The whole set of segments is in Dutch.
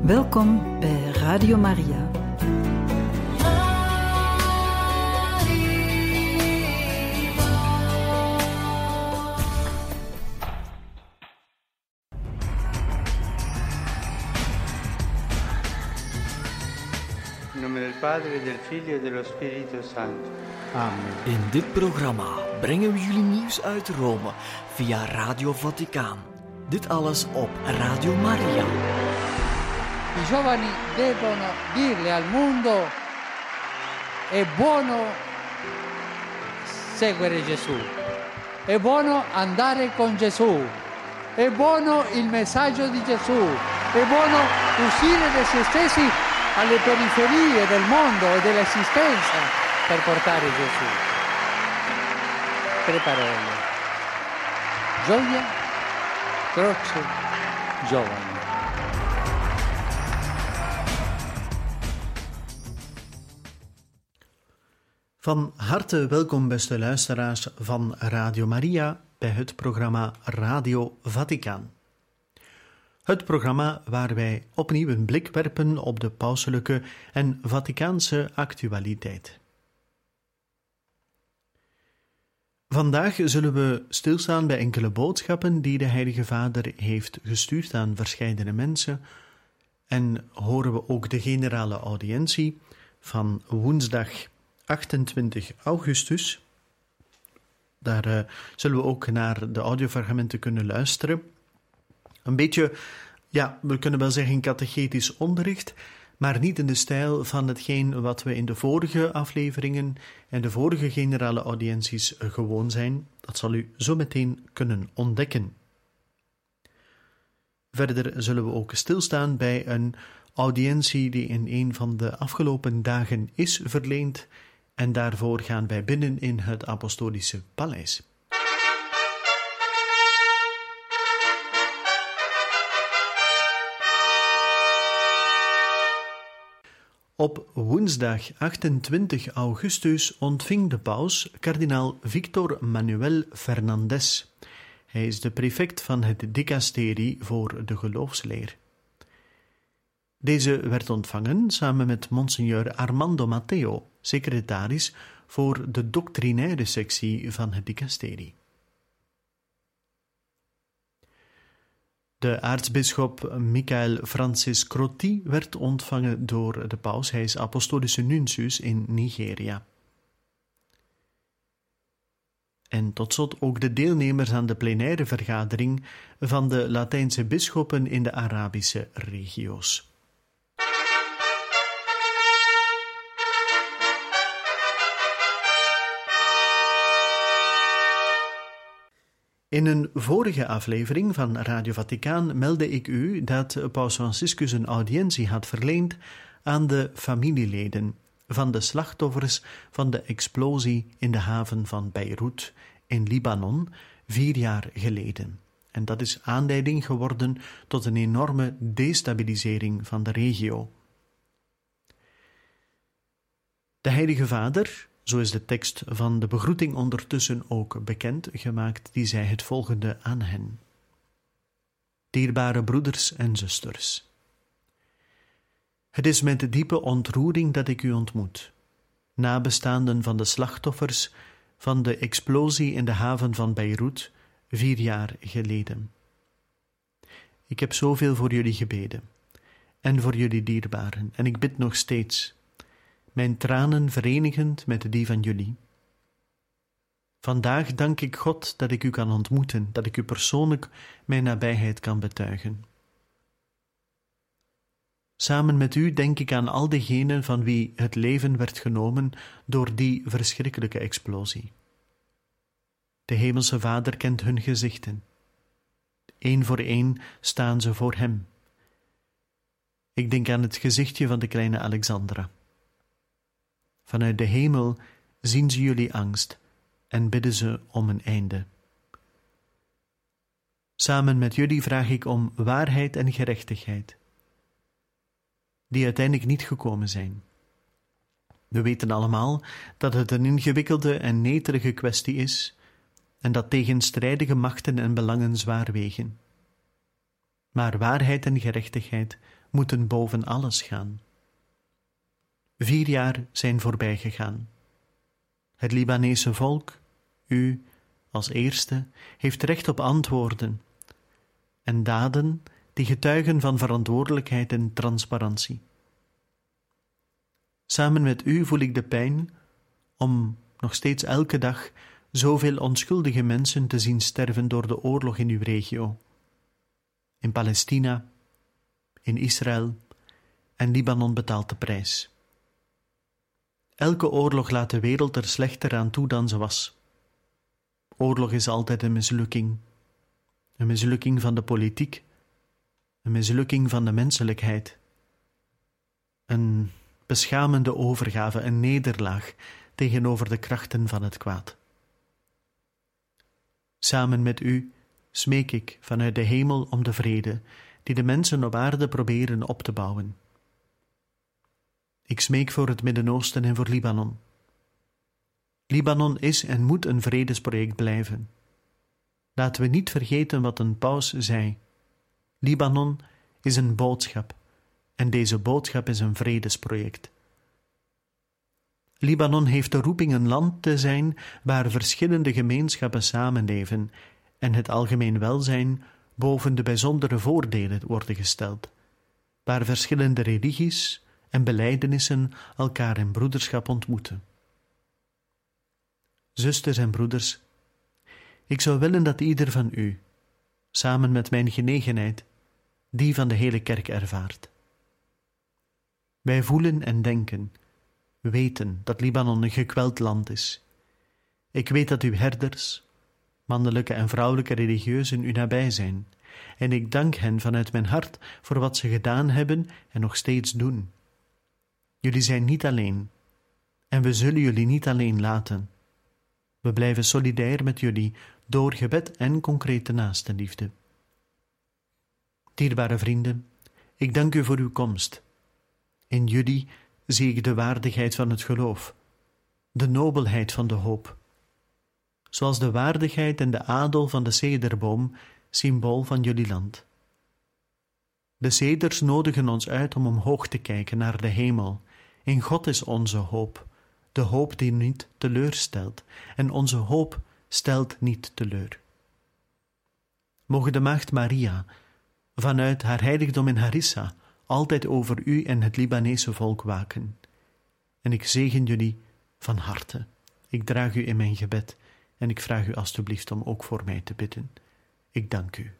Welkom bij Radio Maria. In nome del Padre, del Figlio e dello Spirito Santo. Amen. In dit programma brengen we jullie nieuws uit Rome via Radio Vaticaan. Dit alles op Radio Maria. I giovani devono dirle al mondo: è buono seguire Gesù, è buono andare con Gesù, è buono il messaggio di Gesù, è buono uscire da se stessi alle periferie del mondo e dell'esistenza per portare Gesù. Tre parole: gioia, croce, giovani. Van harte welkom, beste luisteraars van Radio Maria, bij het programma Radio Vaticaan. Het programma waar wij opnieuw een blik werpen op de pauselijke en Vaticaanse actualiteit. Vandaag zullen we stilstaan bij enkele boodschappen die de Heilige Vader heeft gestuurd aan verscheidene mensen en horen we ook de generale audiëntie van woensdag 28 augustus. Daar zullen we ook naar de audiofragmenten kunnen luisteren. Een beetje, we kunnen wel zeggen catechetisch onderricht, maar niet in de stijl van hetgeen wat we in de vorige afleveringen en de vorige generale audiënties gewoon zijn. Dat zal u zo meteen kunnen ontdekken. Verder zullen we ook stilstaan bij een audiëntie die in een van de afgelopen dagen is verleend, en daarvoor gaan wij binnen in het Apostolische Paleis. Op woensdag 28 augustus ontving de paus kardinaal Victor Manuel Fernandez. Hij is de prefect van het dicasterie voor de geloofsleer. Deze werd ontvangen samen met Monsignor Armando Matteo, secretaris voor de doctrinaire sectie van het dicasterie. De aartsbisschop Michael Francis Crotty werd ontvangen door de paus. Hij is apostolische nuntius in Nigeria. En tot slot ook de deelnemers aan de plenaire vergadering van de Latijnse bisschoppen in de Arabische regio's. In een vorige aflevering van Radio Vaticaan meldde ik u dat paus Franciscus een audiëntie had verleend aan de familieleden van de slachtoffers van de explosie in de haven van Beirut in Libanon 4 jaar geleden. En dat is aanleiding geworden tot een enorme destabilisering van de regio. De Heilige Vader, zo is de tekst van de begroeting ondertussen ook bekend gemaakt, die zei het volgende aan hen: Dierbare broeders en zusters, het is met diepe ontroering dat ik u ontmoet, nabestaanden van de slachtoffers van de explosie in de haven van Beirut 4 jaar geleden. Ik heb zoveel voor jullie gebeden en voor jullie dierbaren, en ik bid nog steeds, mijn tranen verenigend met die van jullie. Vandaag dank ik God dat ik u kan ontmoeten, dat ik u persoonlijk mijn nabijheid kan betuigen. Samen met u denk ik aan al diegenen van wie het leven werd genomen door die verschrikkelijke explosie. De Hemelse Vader kent hun gezichten. 1 voor 1 staan ze voor hem. Ik denk aan het gezichtje van de kleine Alexandra. Vanuit de hemel zien ze jullie angst en bidden ze om een einde. Samen met jullie vraag ik om waarheid en gerechtigheid, die uiteindelijk niet gekomen zijn. We weten allemaal dat het een ingewikkelde en netelige kwestie is en dat tegenstrijdige machten en belangen zwaar wegen. Maar waarheid en gerechtigheid moeten boven alles gaan. 4 jaar zijn voorbij gegaan. Het Libanese volk, u als eerste, heeft recht op antwoorden en daden die getuigen van verantwoordelijkheid en transparantie. Samen met u voel ik de pijn om nog steeds elke dag zoveel onschuldige mensen te zien sterven door de oorlog in uw regio. In Palestina, in Israël en Libanon betaalt de prijs. Elke oorlog laat de wereld er slechter aan toe dan ze was. Oorlog is altijd een mislukking. Een mislukking van de politiek, een mislukking van de menselijkheid. Een beschamende overgave, een nederlaag tegenover de krachten van het kwaad. Samen met u smeek ik vanuit de hemel om de vrede die de mensen op aarde proberen op te bouwen. Ik smeek voor het Midden-Oosten en voor Libanon. Libanon is en moet een vredesproject blijven. Laten we niet vergeten wat een paus zei. Libanon is een boodschap en deze boodschap is een vredesproject. Libanon heeft de roeping een land te zijn waar verschillende gemeenschappen samenleven en het algemeen welzijn boven de bijzondere voordelen worden gesteld, waar verschillende religies en belijdenissen elkaar in broederschap ontmoeten. Zusters en broeders, ik zou willen dat ieder van u, samen met mijn genegenheid, die van de hele kerk ervaart. Wij voelen en denken, weten dat Libanon een gekweld land is. Ik weet dat uw herders, mannelijke en vrouwelijke religieuzen, u nabij zijn, en ik dank hen vanuit mijn hart voor wat ze gedaan hebben en nog steeds doen. Jullie zijn niet alleen, en we zullen jullie niet alleen laten. We blijven solidair met jullie door gebed en concrete naastenliefde. Dierbare vrienden, ik dank u voor uw komst. In jullie zie ik de waardigheid van het geloof, de nobelheid van de hoop. Zoals de waardigheid en de adel van de cederboom, symbool van jullie land. De ceders nodigen ons uit om omhoog te kijken naar de hemel. In God is onze hoop, de hoop die niet teleurstelt, en onze hoop stelt niet teleur. Mogen de Maagd Maria vanuit haar heiligdom in Harissa altijd over u en het Libanese volk waken. En ik zegen jullie van harte. Ik draag u in mijn gebed en ik vraag u alstublieft om ook voor mij te bidden. Ik dank u.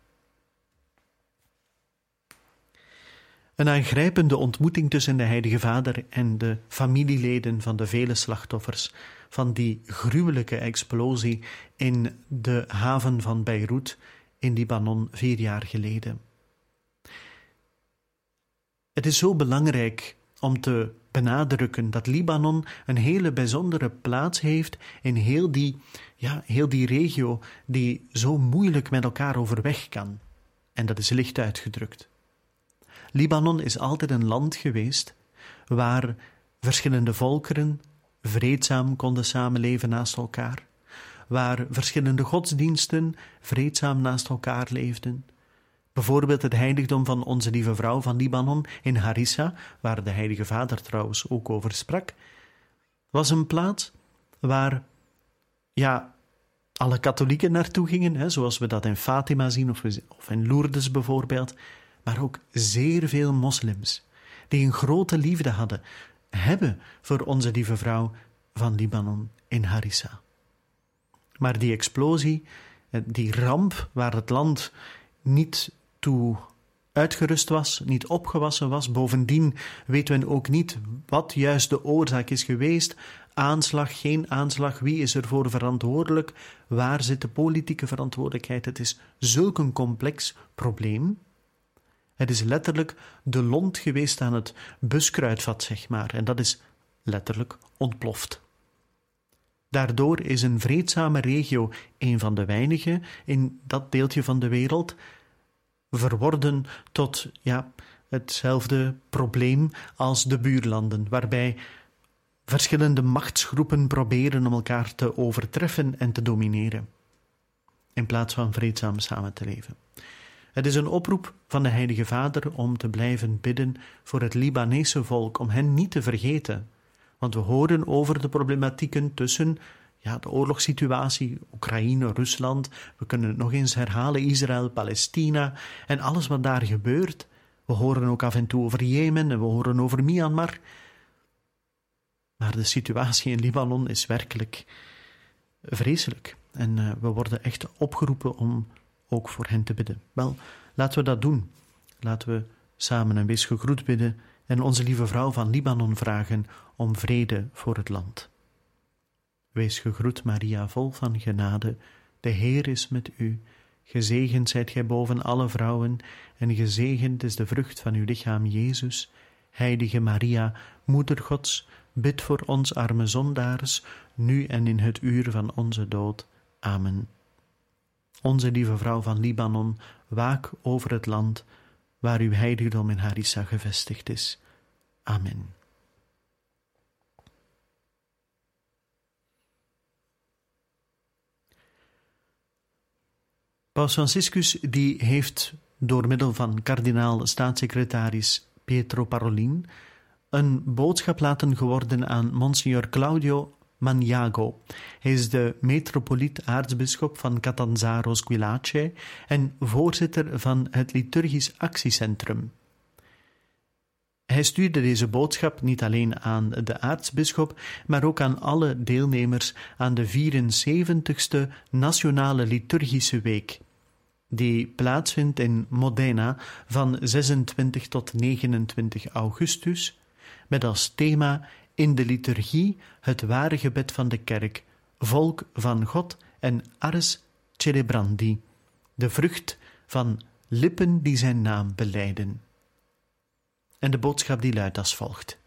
Een aangrijpende ontmoeting tussen de Heilige Vader en de familieleden van de vele slachtoffers van die gruwelijke explosie in de haven van Beirut in Libanon 4 jaar geleden. Het is zo belangrijk om te benadrukken dat Libanon een hele bijzondere plaats heeft in heel die regio die zo moeilijk met elkaar overweg kan. En dat is licht uitgedrukt. Libanon is altijd een land geweest waar verschillende volkeren vreedzaam konden samenleven naast elkaar, waar verschillende godsdiensten vreedzaam naast elkaar leefden. Bijvoorbeeld het heiligdom van Onze Lieve Vrouw van Libanon in Harissa, waar de Heilige Vader trouwens ook over sprak, was een plaats waar alle katholieken naartoe gingen, zoals we dat in Fatima zien of in Lourdes bijvoorbeeld, maar ook zeer veel moslims die een grote liefde hebben voor Onze Lieve Vrouw van Libanon in Harissa. Maar die explosie, die ramp waar het land niet toe uitgerust was, niet opgewassen was, bovendien weten we ook niet wat juist de oorzaak is geweest, aanslag, geen aanslag, wie is ervoor verantwoordelijk, waar zit de politieke verantwoordelijkheid. Het is zulk een complex probleem. Het is letterlijk de lont geweest aan het buskruidvat, zeg maar, en dat is letterlijk ontploft. Daardoor is een vreedzame regio een van de weinige in dat deeltje van de wereld verworden tot hetzelfde probleem als de buurlanden, waarbij verschillende machtsgroepen proberen om elkaar te overtreffen en te domineren, in plaats van vreedzaam samen te leven. Het is een oproep van de Heilige Vader om te blijven bidden voor het Libanese volk, om hen niet te vergeten. Want we horen over de problematieken tussen de oorlogssituatie, Oekraïne, Rusland. We kunnen het nog eens herhalen, Israël, Palestina en alles wat daar gebeurt. We horen ook af en toe over Jemen en we horen over Myanmar. Maar de situatie in Libanon is werkelijk vreselijk. En we worden echt opgeroepen om ook voor hen te bidden. Wel, laten we dat doen. Laten we samen een wees gegroet bidden en onze lieve vrouw van Libanon vragen om vrede voor het land. Wees gegroet, Maria, vol van genade. De Heer is met u. Gezegend zijt gij boven alle vrouwen, en gezegend is de vrucht van uw lichaam, Jezus. Heilige Maria, Moeder Gods, bid voor ons arme zondaars, nu en in het uur van onze dood. Amen. Onze lieve vrouw van Libanon, waak over het land, waar uw heiligdom in Harissa gevestigd is. Amen. Paus Franciscus die heeft door middel van kardinaal staatssecretaris Pietro Parolin een boodschap laten geworden aan Monsignor Claudio Maniago. Hij is de metropoliet aartsbisschop van Catanzaro Squillace en voorzitter van het Liturgisch Actiecentrum. Hij stuurde deze boodschap niet alleen aan de aartsbisschop, maar ook aan alle deelnemers aan de 74ste Nationale Liturgische Week, die plaatsvindt in Modena van 26 tot 29 augustus, met als thema in de liturgie het ware gebed van de kerk, volk van God en ars celebrandi, de vrucht van lippen die zijn naam belijden. En de boodschap die luidt als volgt.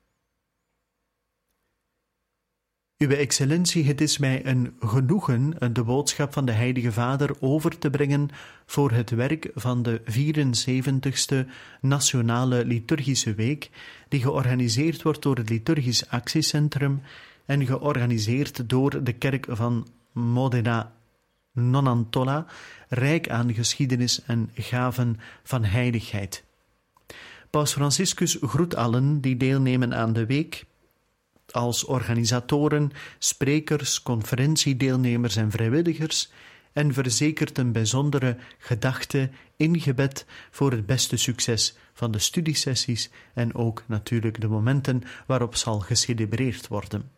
Uwe excellentie, het is mij een genoegen de boodschap van de Heilige Vader over te brengen voor het werk van de 74ste Nationale Liturgische Week, die georganiseerd wordt door het Liturgisch Actiecentrum en georganiseerd door de kerk van Modena Nonantola, rijk aan geschiedenis en gaven van heiligheid. Paus Franciscus groet allen die deelnemen aan de week, als organisatoren, sprekers, conferentiedeelnemers en vrijwilligers, en verzekert een bijzondere gedachte in gebed voor het beste succes van de studiesessies en ook natuurlijk de momenten waarop zal gecelebreerd worden.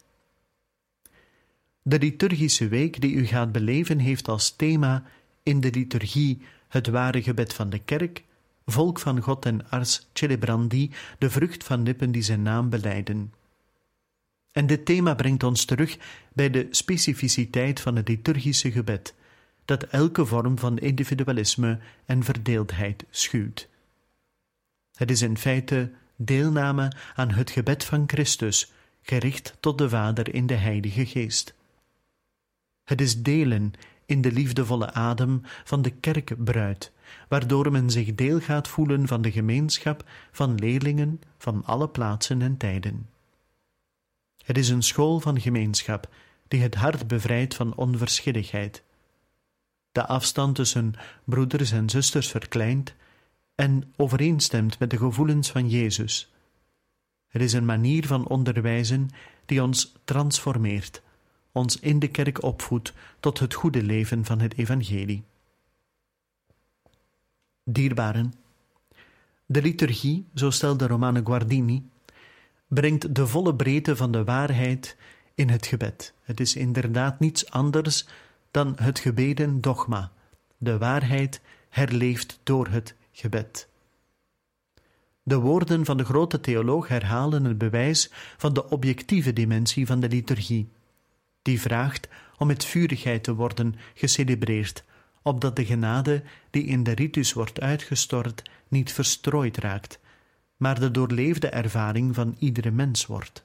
De liturgische week die u gaat beleven heeft als thema in de liturgie het ware gebed van de kerk, volk van God en ars celebrandi, de vrucht van lippen die zijn naam belijden. En dit thema brengt ons terug bij de specificiteit van het liturgische gebed, dat elke vorm van individualisme en verdeeldheid schuwt. Het is in feite deelname aan het gebed van Christus, gericht tot de Vader in de Heilige Geest. Het is delen in de liefdevolle adem van de kerkbruid, waardoor men zich deel gaat voelen van de gemeenschap van leerlingen van alle plaatsen en tijden. Het is een school van gemeenschap die het hart bevrijdt van onverschilligheid, de afstand tussen broeders en zusters verkleint en overeenstemt met de gevoelens van Jezus. Het is een manier van onderwijzen die ons transformeert, ons in de kerk opvoedt tot het goede leven van het evangelie. Dierbaren, de liturgie, zo stelde Romano Guardini, brengt de volle breedte van de waarheid in het gebed. Het is inderdaad niets anders dan het gebeden dogma, de waarheid herleefd door het gebed. De woorden van de grote theoloog herhalen het bewijs van de objectieve dimensie van de liturgie, die vraagt om met vurigheid te worden gecelebreerd, opdat de genade die in de ritus wordt uitgestort niet verstrooid raakt, maar de doorleefde ervaring van iedere mens wordt.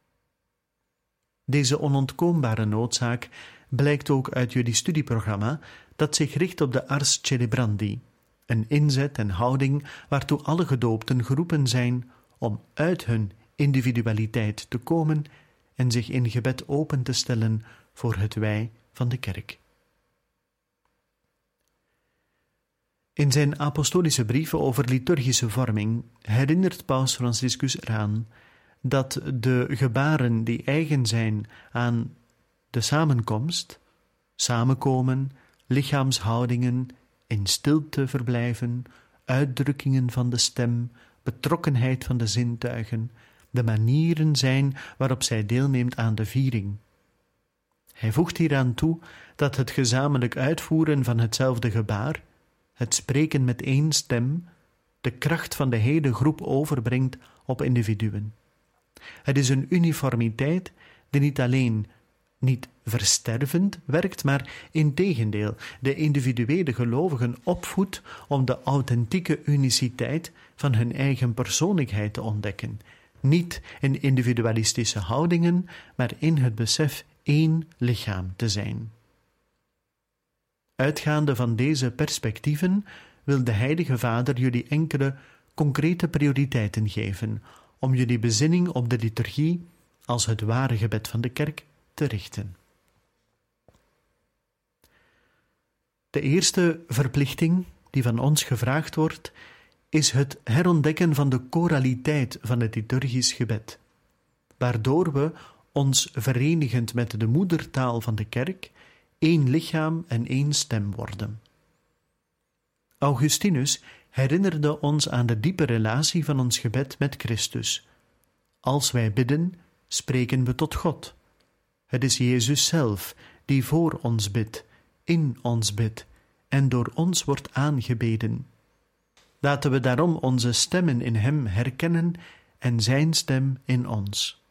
Deze onontkoombare noodzaak blijkt ook uit jullie studieprogramma, dat zich richt op de ars celebrandi, een inzet en houding waartoe alle gedoopten geroepen zijn om uit hun individualiteit te komen en zich in gebed open te stellen voor het wij van de kerk. In zijn apostolische brieven over liturgische vorming herinnert Paus Franciscus eraan dat de gebaren die eigen zijn aan de samenkomst, samenkomen, lichaamshoudingen, in stilte verblijven, uitdrukkingen van de stem, betrokkenheid van de zintuigen, de manieren zijn waarop zij deelneemt aan de viering. Hij voegt hieraan toe dat het gezamenlijk uitvoeren van hetzelfde gebaar, het spreken met één stem, de kracht van de hele groep overbrengt op individuen. Het is een uniformiteit die niet alleen niet verstervend werkt, maar integendeel de individuele gelovigen opvoedt om de authentieke uniciteit van hun eigen persoonlijkheid te ontdekken, niet in individualistische houdingen, maar in het besef één lichaam te zijn. Uitgaande van deze perspectieven wil de Heilige Vader jullie enkele concrete prioriteiten geven om jullie bezinning op de liturgie als het ware gebed van de kerk te richten. De eerste verplichting die van ons gevraagd wordt, is het herontdekken van de choraliteit van het liturgisch gebed, waardoor we ons verenigend met de moedertaal van de kerk één lichaam en één stem worden. Augustinus herinnerde ons aan de diepe relatie van ons gebed met Christus. Als wij bidden, spreken we tot God. Het is Jezus zelf die voor ons bidt, in ons bidt en door ons wordt aangebeden. Laten we daarom onze stemmen in Hem herkennen en Zijn stem in ons.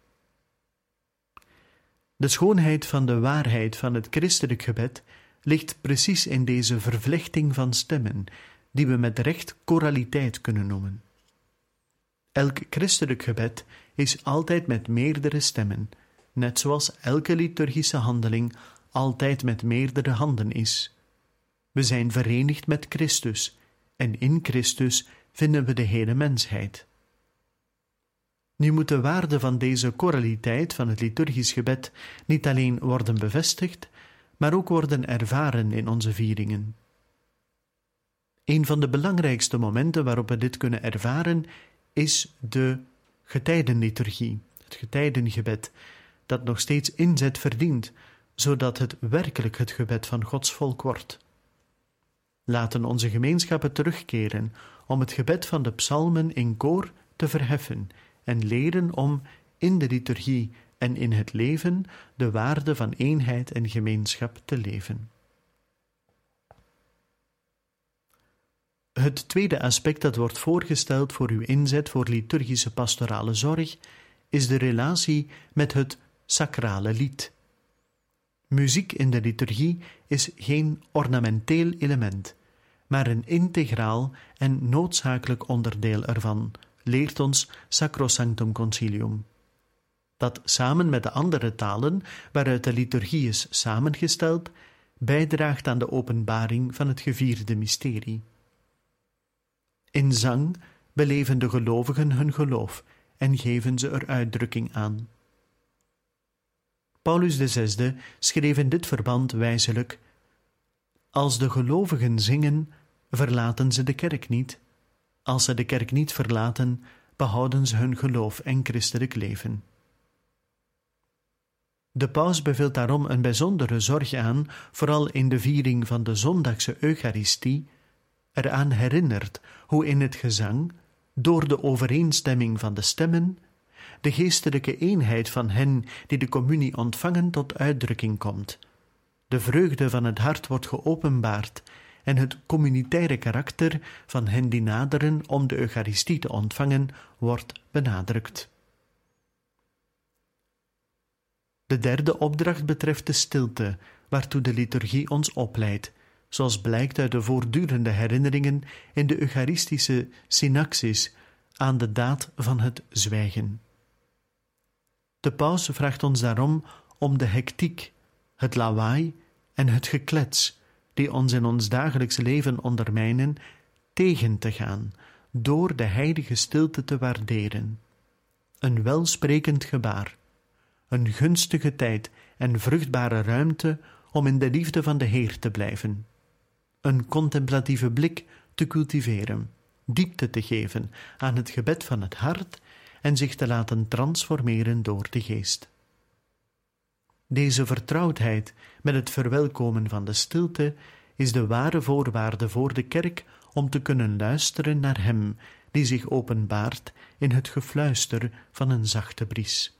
De schoonheid van de waarheid van het christelijk gebed ligt precies in deze vervlechting van stemmen, die we met recht choraliteit kunnen noemen. Elk christelijk gebed is altijd met meerdere stemmen, net zoals elke liturgische handeling altijd met meerdere handen is. We zijn verenigd met Christus, en in Christus vinden we de hele mensheid. Nu moet de waarde van deze choraliteit van het liturgisch gebed niet alleen worden bevestigd, maar ook worden ervaren in onze vieringen. Een van de belangrijkste momenten waarop we dit kunnen ervaren is de getijdenliturgie, het getijdengebed, dat nog steeds inzet verdient, zodat het werkelijk het gebed van Gods volk wordt. Laten onze gemeenschappen terugkeren om het gebed van de psalmen in koor te verheffen en leren om in de liturgie en in het leven de waarde van eenheid en gemeenschap te leven. Het tweede aspect dat wordt voorgesteld voor uw inzet voor liturgische pastorale zorg is de relatie met het sacrale lied. Muziek in de liturgie is geen ornamenteel element, maar een integraal en noodzakelijk onderdeel ervan, leert ons Sacrosanctum Concilium. Dat samen met de andere talen waaruit de liturgie is samengesteld, bijdraagt aan de openbaring van het gevierde mysterie. In zang beleven de gelovigen hun geloof en geven ze er uitdrukking aan. Paulus VI schreef in dit verband wijselijk: als de gelovigen zingen, verlaten ze de kerk niet. Als ze de kerk niet verlaten, behouden ze hun geloof en christelijk leven. De paus beveelt daarom een bijzondere zorg aan, vooral in de viering van de zondagse Eucharistie, eraan herinnert hoe in het gezang, door de overeenstemming van de stemmen, de geestelijke eenheid van hen die de communie ontvangen tot uitdrukking komt. De vreugde van het hart wordt geopenbaard en het communitaire karakter van hen die naderen om de Eucharistie te ontvangen wordt benadrukt. De derde opdracht betreft de stilte, waartoe de liturgie ons opleidt, zoals blijkt uit de voortdurende herinneringen in de Eucharistische synaxis aan de daad van het zwijgen. De paus vraagt ons daarom om de hectiek, het lawaai en het geklets, die ons in ons dagelijks leven ondermijnen, tegen te gaan, door de heilige stilte te waarderen. Een welsprekend gebaar, een gunstige tijd en vruchtbare ruimte om in de liefde van de Heer te blijven. Een contemplatieve blik te cultiveren, diepte te geven aan het gebed van het hart en zich te laten transformeren door de geest. Deze vertrouwdheid met het verwelkomen van de stilte is de ware voorwaarde voor de kerk om te kunnen luisteren naar Hem die zich openbaart in het gefluister van een zachte bries.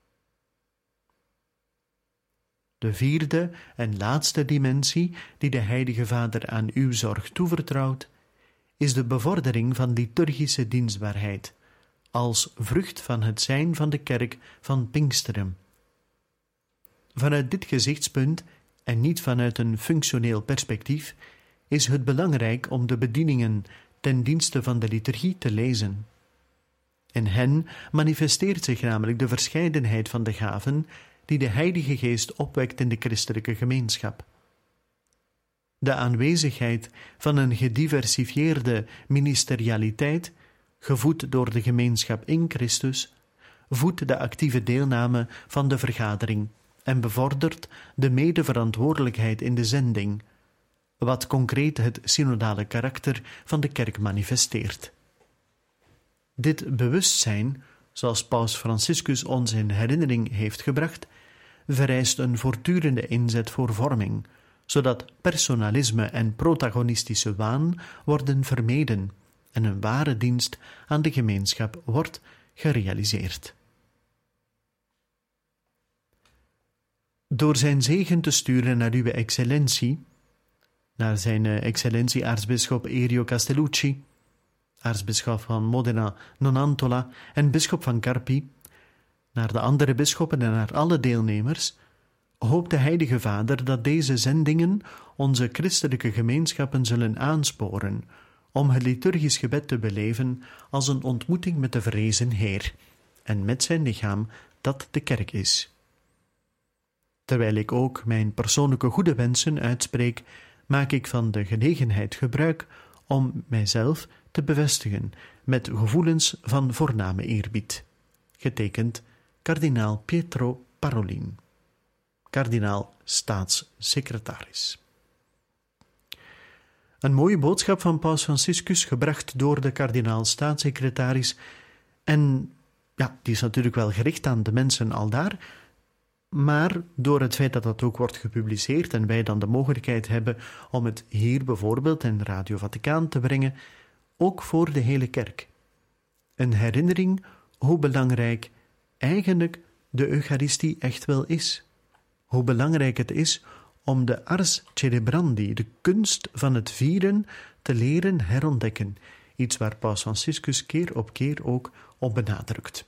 De vierde en laatste dimensie die de Heilige Vader aan uw zorg toevertrouwt, is de bevordering van liturgische dienstbaarheid, als vrucht van het zijn van de kerk van Pinksteren. Vanuit dit gezichtspunt, en niet vanuit een functioneel perspectief, is het belangrijk om de bedieningen ten dienste van de liturgie te lezen. In hen manifesteert zich namelijk de verscheidenheid van de gaven die de Heilige Geest opwekt in de christelijke gemeenschap. De aanwezigheid van een gediversifieerde ministerialiteit, gevoed door de gemeenschap in Christus, voedt de actieve deelname van de vergadering en bevordert de medeverantwoordelijkheid in de zending, wat concreet het synodale karakter van de kerk manifesteert. Dit bewustzijn, zoals Paus Franciscus ons in herinnering heeft gebracht, vereist een voortdurende inzet voor vorming, zodat personalisme en protagonistische waan worden vermeden en een ware dienst aan de gemeenschap wordt gerealiseerd. Door zijn zegen te sturen naar uw excellentie, naar zijn excellentie aartsbisschop Erio Castellucci, aartsbisschop van Modena Nonantola en bisschop van Carpi, naar de andere bisschoppen en naar alle deelnemers, hoopt de Heilige Vader dat deze zendingen onze christelijke gemeenschappen zullen aansporen om het liturgisch gebed te beleven als een ontmoeting met de verrezen Heer en met zijn lichaam dat de kerk is. Terwijl ik ook mijn persoonlijke goede wensen uitspreek, maak ik van de gelegenheid gebruik om mijzelf te bevestigen met gevoelens van voorname eerbied. Getekend kardinaal Pietro Parolin, kardinaal staatssecretaris. Een mooie boodschap van Paus Franciscus, gebracht door de kardinaal staatssecretaris, en ja, die is natuurlijk wel gericht aan de mensen aldaar, maar door het feit dat dat ook wordt gepubliceerd en wij dan de mogelijkheid hebben om het hier bijvoorbeeld in Radio Vaticaan te brengen, ook voor de hele kerk. Een herinnering hoe belangrijk eigenlijk de Eucharistie echt wel is. Hoe belangrijk het is om de ars celebrandi, de kunst van het vieren, te leren herontdekken. Iets waar Paus Franciscus keer op keer ook op benadrukt.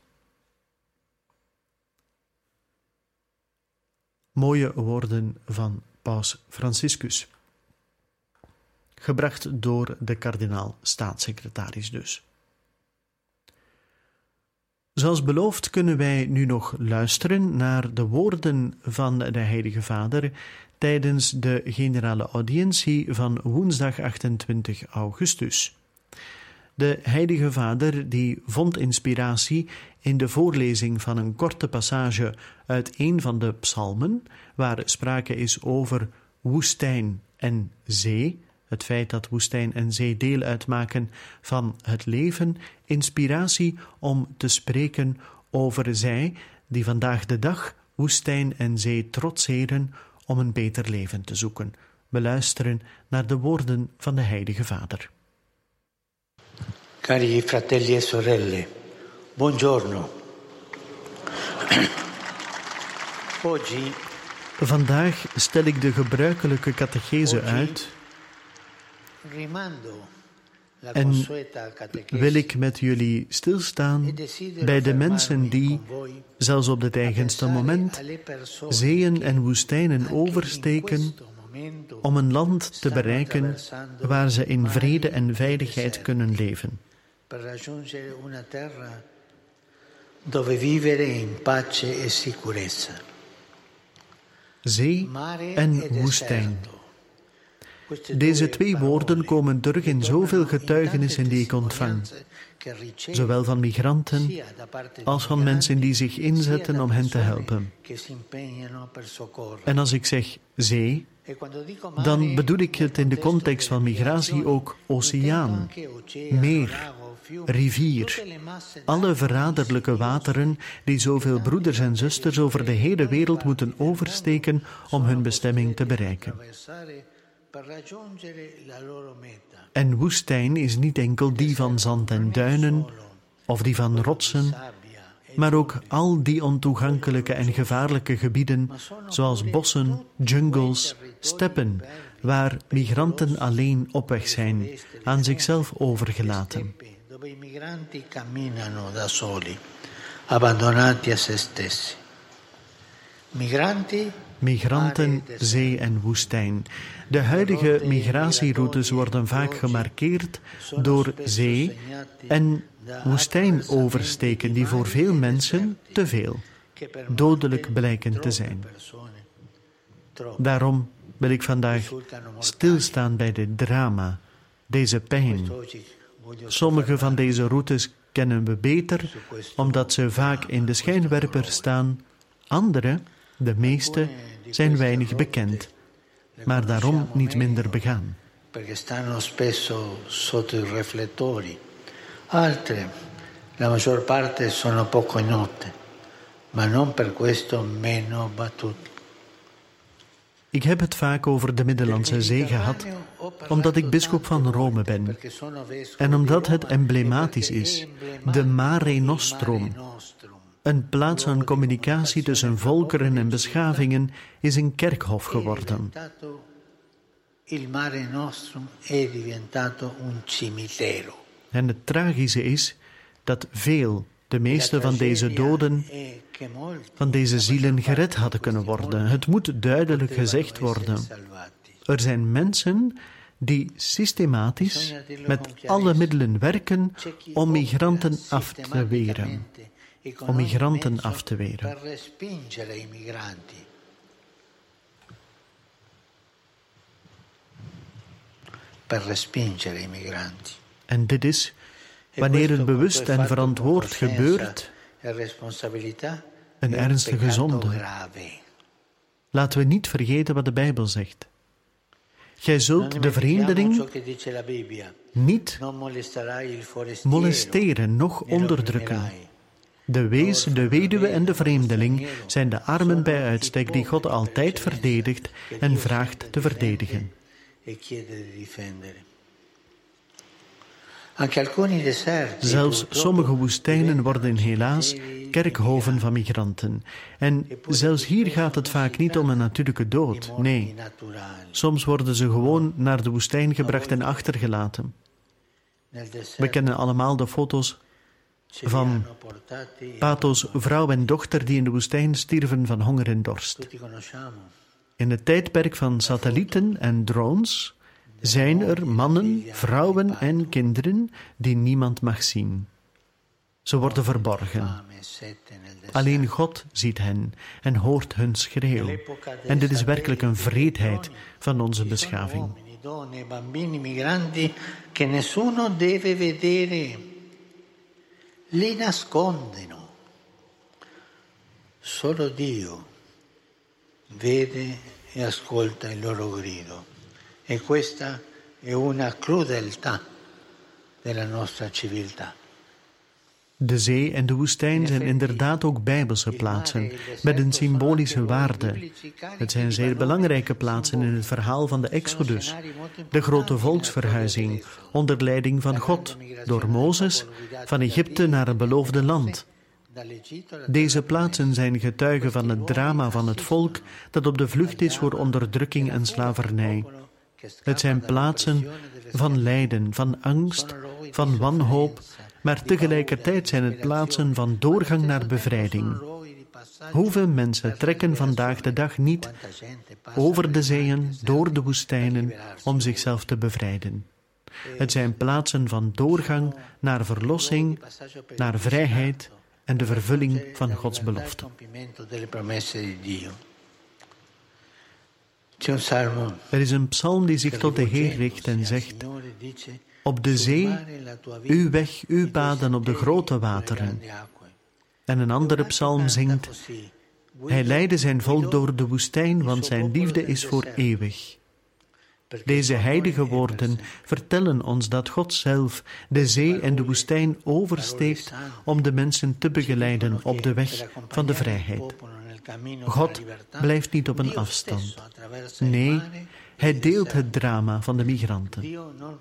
Mooie woorden van Paus Franciscus. Gebracht door de kardinaal staatssecretaris dus. Zoals beloofd kunnen wij nu nog luisteren naar de woorden van de Heilige Vader tijdens de generale audiëntie van woensdag 28 augustus. De Heilige Vader die vond inspiratie in de voorlezing van een korte passage uit een van de psalmen, waar sprake is over woestijn en zee, het feit dat woestijn en zee deel uitmaken van het leven, inspiratie om te spreken over zij die vandaag de dag woestijn en zee trotseren om een beter leven te zoeken. We luisteren naar de woorden van de Heilige Vader. Cari fratelli e sorelle, buongiorno. Oggi Vandaag stel ik de gebruikelijke catechese uit en wil ik met jullie stilstaan bij de mensen die, zelfs op het eigenste moment, zeeën en woestijnen oversteken om een land te bereiken waar ze in vrede en veiligheid kunnen leven. per raggiungere una terra dove vivere in pace e sicurezza. Zee en woestijn. Deze twee woorden komen terug in zoveel getuigenissen die ik ontvang, zowel van migranten als van mensen die zich inzetten om hen te helpen. En als ik zeg zee, dan bedoel ik het in de context van migratie ook oceaan, meer, rivier, alle verraderlijke wateren die zoveel broeders en zusters over de hele wereld moeten oversteken om hun bestemming te bereiken. En woestijn is niet enkel die van zand en duinen of die van rotsen, maar ook al die ontoegankelijke en gevaarlijke gebieden, zoals bossen, jungles, steppen, waar migranten alleen op weg zijn, aan zichzelf overgelaten. Migranten, zee en woestijn. De huidige migratieroutes worden vaak gemarkeerd door zee en woestijn oversteken die voor veel mensen te veel, dodelijk blijken te zijn. Daarom wil ik vandaag stilstaan bij dit drama, deze pijn. Sommige van deze routes kennen we beter, omdat ze vaak in de schijnwerper staan. Andere, de meeste, zijn weinig bekend, maar daarom niet minder begaan. Perché stanno spesso sotto i riflettori. Altre, la maggior parte, sono poco note, ma non per questo meno battute. Ik heb het vaak over de Middellandse Zee gehad, omdat ik bisschop van Rome ben. En omdat het emblematisch is, de Mare Nostrum. Een plaats van communicatie tussen volkeren en beschavingen is een kerkhof geworden. Il Mare Nostrum è diventato un cimitero. En het tragische is dat de meeste van deze doden, van deze zielen gered hadden kunnen worden. Het moet duidelijk gezegd worden. Er zijn mensen die systematisch met alle middelen werken om migranten af te weren. Om migranten af te weren. En dit is, wanneer het bewust en verantwoord gebeurt, een ernstige zonde. Laten we niet vergeten wat de Bijbel zegt. Gij zult de vreemdeling niet molesteren, noch onderdrukken. De wees, de weduwe en de vreemdeling zijn de armen bij uitstek die God altijd verdedigt en vraagt te verdedigen. Zelfs sommige woestijnen worden helaas kerkhoven van migranten. En zelfs hier gaat het vaak niet om een natuurlijke dood. Nee, soms worden ze gewoon naar de woestijn gebracht en achtergelaten. We kennen allemaal de foto's van Pathos, vrouw en dochter die in de woestijn stierven van honger en dorst. In het tijdperk van satellieten en drones zijn er mannen, vrouwen en kinderen die niemand mag zien. Ze worden verborgen. Alleen God ziet hen en hoort hun schreeuw. En dit is werkelijk een wreedheid van onze beschaving. Bambini migranti che nessuno deve vedere. Li nascondono. Solo Dio vede e ascolta il loro grido. E questa è una crudeltà della nostra civiltà. De zee en de woestijn zijn inderdaad ook bijbelse plaatsen, met een symbolische waarde. Het zijn zeer belangrijke plaatsen in het verhaal van de Exodus, de grote volksverhuizing, onder leiding van God, door Mozes, van Egypte naar het beloofde land. Deze plaatsen zijn getuigen van het drama van het volk dat op de vlucht is voor onderdrukking en slavernij. Het zijn plaatsen van lijden, van angst, van wanhoop, maar tegelijkertijd zijn het plaatsen van doorgang naar bevrijding. Hoeveel mensen trekken vandaag de dag niet over de zeeën, door de woestijnen, om zichzelf te bevrijden? Het zijn plaatsen van doorgang naar verlossing, naar vrijheid en de vervulling van Gods belofte. Er is een psalm die zich tot de Heer richt en zegt: op de zee, uw weg, uw paden op de grote wateren. En een andere psalm zingt: Hij leidde zijn volk door de woestijn, want zijn liefde is voor eeuwig. Deze heilige woorden vertellen ons dat God zelf de zee en de woestijn oversteekt om de mensen te begeleiden op de weg van de vrijheid. God blijft niet op een afstand. Nee, hij deelt het drama van de migranten.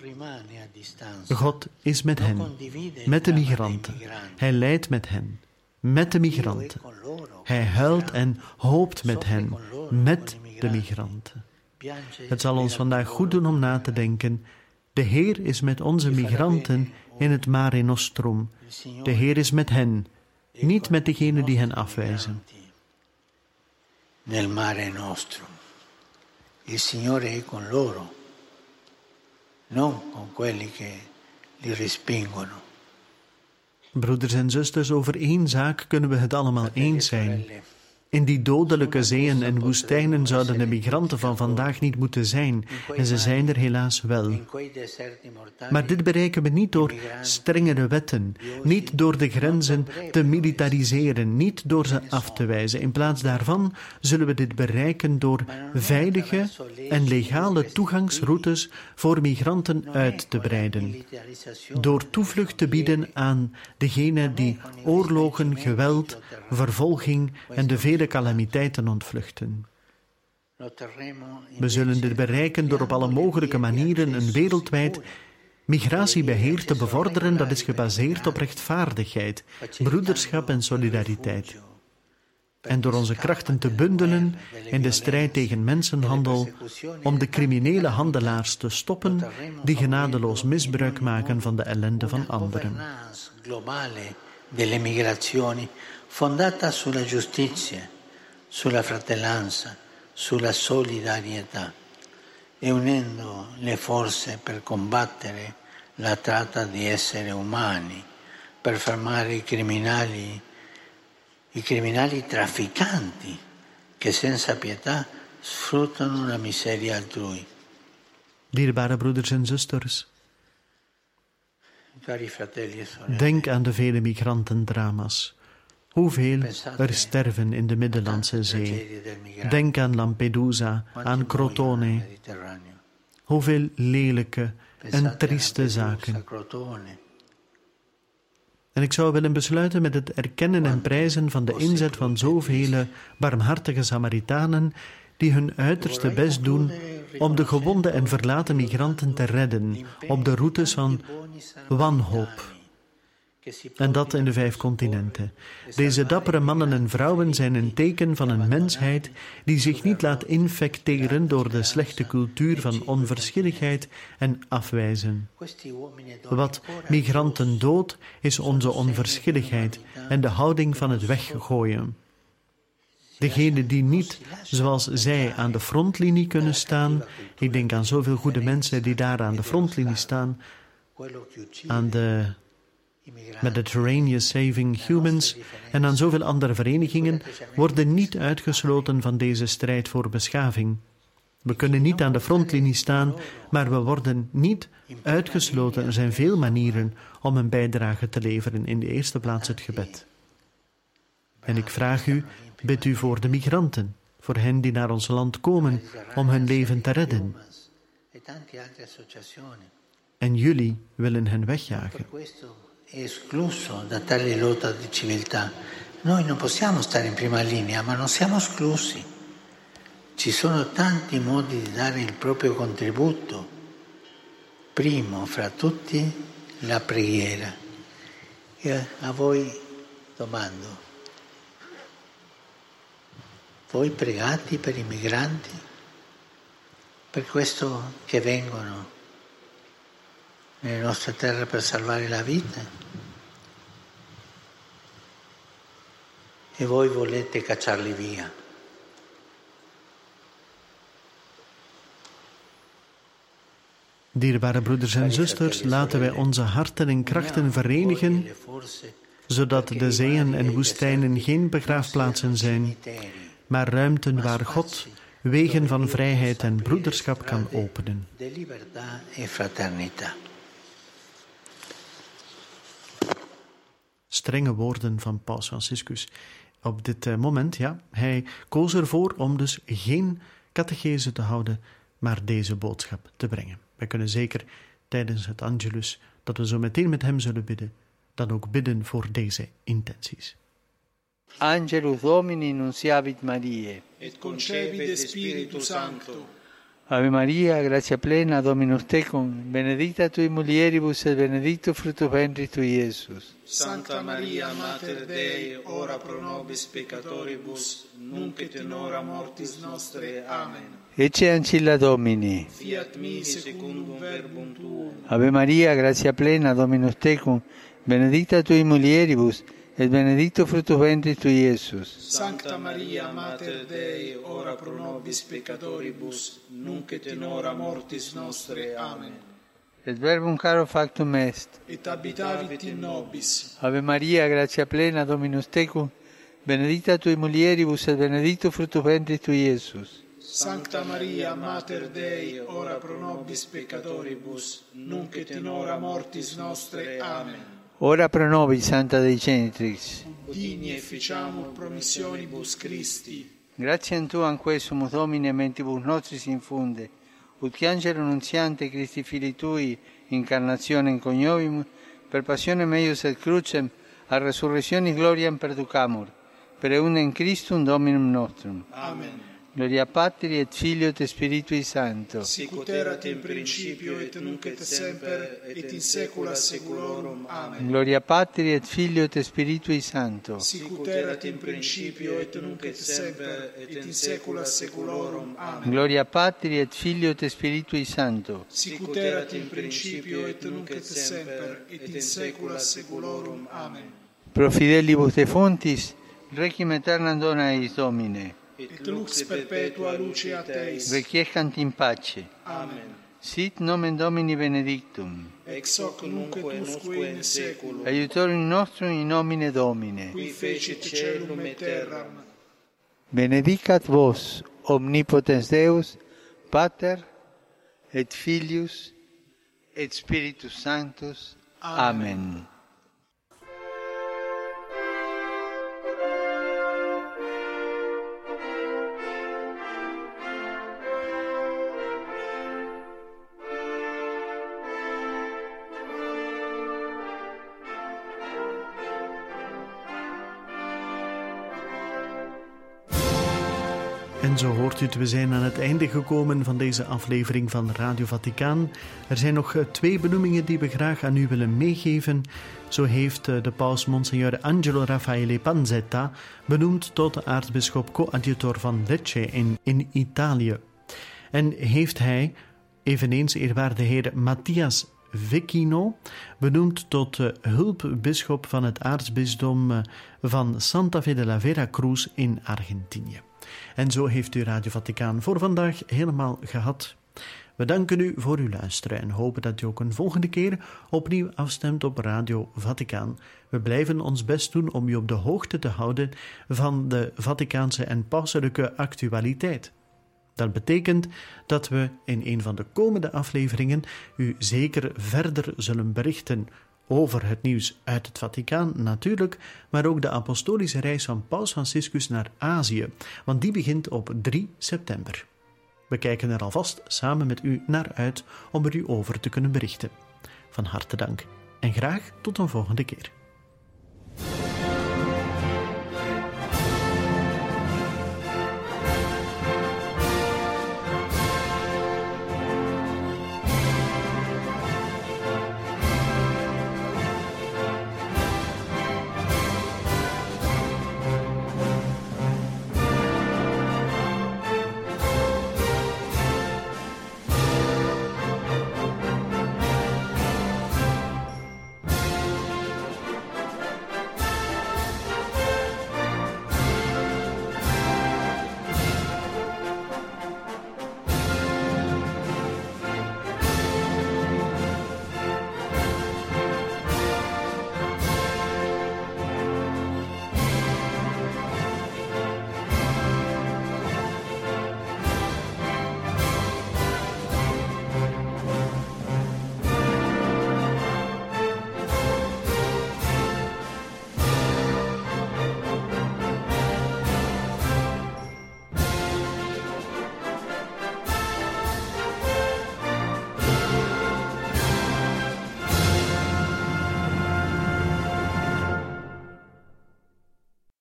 God is met hen, met de migranten. Hij lijdt met hen, met de migranten. Hij huilt en hoopt met hen, met de migranten. Het zal ons vandaag goed doen om na te denken. De Heer is met onze migranten in het Mare Nostrum. De Heer is met hen, niet met degenen die hen afwijzen. Nel Mare Nostrum. Il Signore è con loro, non con quelli che li respingono. Broeders en zusters, over één zaak kunnen we het allemaal eens zijn. In die dodelijke zeeën en woestijnen zouden de migranten van vandaag niet moeten zijn, en ze zijn er helaas wel. Maar dit bereiken we niet door strengere wetten, niet door de grenzen te militariseren, niet door ze af te wijzen. In plaats daarvan zullen we dit bereiken door veilige en legale toegangsroutes voor migranten uit te breiden. Door toevlucht te bieden aan degenen die oorlogen, geweld, vervolging en de vele calamiteiten ontvluchten. We zullen dit bereiken door op alle mogelijke manieren een wereldwijd migratiebeheer te bevorderen dat is gebaseerd op rechtvaardigheid, broederschap en solidariteit. En door onze krachten te bundelen in de strijd tegen mensenhandel om de criminele handelaars te stoppen die genadeloos misbruik maken van de ellende van anderen. Delle migrazioni fondata sulla giustizia, sulla fratellanza, sulla solidarietà e unendo le forze per combattere la tratta di esseri umani, per fermare i criminali trafficanti che senza pietà sfruttano la miseria altrui. Dierbare broeders en zusters, denk aan de vele migrantendrama's. Hoeveel er sterven in de Middellandse Zee. Denk aan Lampedusa, aan Crotone. Hoeveel lelijke en trieste zaken. En ik zou willen besluiten met het erkennen en prijzen van de inzet van zoveel barmhartige Samaritanen die hun uiterste best doen om de gewonde en verlaten migranten te redden op de routes van wanhoop. En dat in de 5 continenten. Deze dappere mannen en vrouwen zijn een teken van een mensheid die zich niet laat infecteren door de slechte cultuur van onverschilligheid en afwijzen. Wat migranten doodt, is onze onverschilligheid en de houding van het weggooien. Degenen die niet, zoals zij, aan de frontlinie kunnen staan, ik denk aan zoveel goede mensen die daar aan de frontlinie staan, aan de Mediterranean Saving Humans en aan zoveel andere verenigingen, worden niet uitgesloten van deze strijd voor beschaving. We kunnen niet aan de frontlinie staan, maar we worden niet uitgesloten. Er zijn veel manieren om een bijdrage te leveren, in de eerste plaats het gebed. En ik vraag u, bid u voor de migranten, voor hen die naar ons land komen om hun leven te redden. En jullie willen hen wegjagen. Escluso da tale lotta di civiltà. Noi non possiamo stare in prima linea, ma non siamo esclusi. Ci sono tanti modi di dare il proprio contributo. Primo fra tutti la preghiera. E a voi domando: voi pregate per i migranti? Per questo che vengono nelle nostre terre per salvare la vita? E voi volete cacciarli via? Dierbare broeders en zusters, laten wij onze harten en krachten verenigen, zodat de zeeën en woestijnen geen begraafplaatsen zijn, maar ruimten waar God wegen van vrijheid en broederschap kan openen. Strenge woorden van Paus Franciscus. op dit moment. Ja, hij koos ervoor om dus geen catechese te houden, maar deze boodschap te brengen. Wij kunnen zeker tijdens het Angelus, dat we zo meteen met hem zullen bidden, dan ook bidden voor deze intenties. Angelus Domini nunciavit Mariae. Et concepit de Spiritu Sancto. Ave Maria, gratia plena, Dominus tecum, benedicta tui mulieribus et benedictus fructus ventris tui, Iesus. Sancta Maria, Mater Dei, ora pro nobis peccatoribus, nunc et in hora mortis nostre. Amen. Ecce ancilla Domini. Fiat mi secundum verbum tuum. Ave Maria, gratia plena, Dominus tecum, benedicta tui mulieribus, et benedictus fructus ventris tui, Iesus. Sancta Maria, Mater Dei, ora pro nobis peccatoribus, nunc et in hora mortis nostre. Amen. Et verbum caro factum est. Et habitavit in nobis. Ave Maria, gratia plena, Dominus tecum, benedicta tui mulieribus, et benedictus fructus ventris tui, Iesus. Sancta Maria, Mater Dei, ora pro nobis peccatoribus, nunc et in hora mortis nostre. Amen. Ora pro nobis, Santa Dei Genitrix. Digni efficiamur promissionibus Christi. Gratiam Tuam quesumus, Domine, mentibus nostris infunde, ut che angelo nunziante Christi Filii Tui, incarnationem coniovimus, per passionem eius et crucem, a resurrectionis gloriam perducamur, per eundem Christum Dominum nostrum. Amen. Gloria Patri et Filio et Spiritui Sancto. Sicut erat in principio et nunc et semper et in saecula saeculorum. Amen. Gloria Patri et Filio et Spiritui Sancto. Sicut erat in principio et nunc et semper et in saecula saeculorum. Amen. Gloria Patri et Filio et Spiritui Sancto. Sicut erat in principio et nunc et semper et in saecula saeculorum. Amen. Pro fidelibus defuntis, requiem aeternam dona eis, Domine. Et lux perpetua luceat eis. Requiescant in pace. Amen. Sit nomen Domini benedictum. Ex hoc nunc et usque in saeculum. Aiutorium nostrum in nomine Domine. Qui fecit caelum et terram. Benedicat vos, omnipotens Deus, Pater, et Filius, et Spiritus Sanctus. Amen. En zo hoort u het, we zijn aan het einde gekomen van deze aflevering van Radio Vaticaan. Er zijn nog 2 benoemingen die we graag aan u willen meegeven. Zo heeft de paus Monsignor Angelo Raffaele Panzetta benoemd tot aartsbisschop coadjutor van Lecce in Italië. En heeft hij eveneens eerwaarde heer Matthias Vecchino benoemd tot hulpbisschop van het aartsbisdom van Santa Fe de la Vera Cruz in Argentinië. En zo heeft u Radio Vaticaan voor vandaag helemaal gehad. We danken u voor uw luisteren en hopen dat u ook een volgende keer opnieuw afstemt op Radio Vaticaan. We blijven ons best doen om u op de hoogte te houden van de Vaticaanse en pauselijke actualiteit. Dat betekent dat we in een van de komende afleveringen u zeker verder zullen berichten over het nieuws uit het Vaticaan natuurlijk, maar ook de apostolische reis van Paus Franciscus naar Azië, want die begint op 3 september. We kijken er alvast samen met u naar uit om er u over te kunnen berichten. Van harte dank en graag tot een volgende keer.